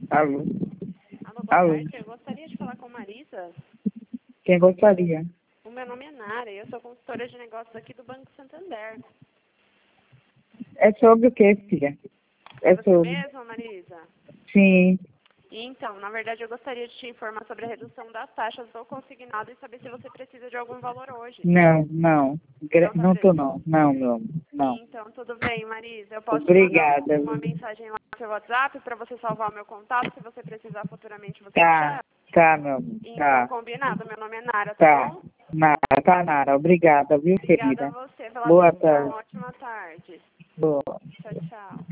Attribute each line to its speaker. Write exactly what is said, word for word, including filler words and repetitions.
Speaker 1: Alô?
Speaker 2: Alô, boa
Speaker 1: Alô?
Speaker 2: tarde. Eu gostaria de falar com Marisa.
Speaker 1: Quem gostaria?
Speaker 2: O meu nome é Nara e eu sou consultora de negócios aqui do Banco Santander.
Speaker 1: É sobre o que, filha? É
Speaker 2: É você
Speaker 1: sobre...
Speaker 2: mesma, Marisa?
Speaker 1: Sim.
Speaker 2: Então, na verdade, eu gostaria de te informar sobre a redução das taxas do consignado e saber se você precisa de algum valor hoje.
Speaker 1: Não, não. Gra-
Speaker 2: Não tá
Speaker 1: Não tô
Speaker 2: pre-
Speaker 1: não. Não, meu amor. Não.
Speaker 2: Então, tudo bem, Marisa. Eu posso te mandar
Speaker 1: Obrigada.
Speaker 2: uma mensagem lá no seu WhatsApp para você salvar o meu contato. Se você precisar futuramente, você me
Speaker 1: Tá.
Speaker 2: chama.
Speaker 1: Tá, meu amor.
Speaker 2: Então,
Speaker 1: Tá.
Speaker 2: combinado. Meu nome é Nara, tá
Speaker 1: Tá.
Speaker 2: bom?
Speaker 1: Nara, tá, Nara. Obrigada, viu,
Speaker 2: Obrigada a
Speaker 1: querida?
Speaker 2: você pela
Speaker 1: Boa
Speaker 2: atenção.
Speaker 1: tarde.
Speaker 2: Ótima tarde.
Speaker 1: Boa.
Speaker 2: Tchau, tchau.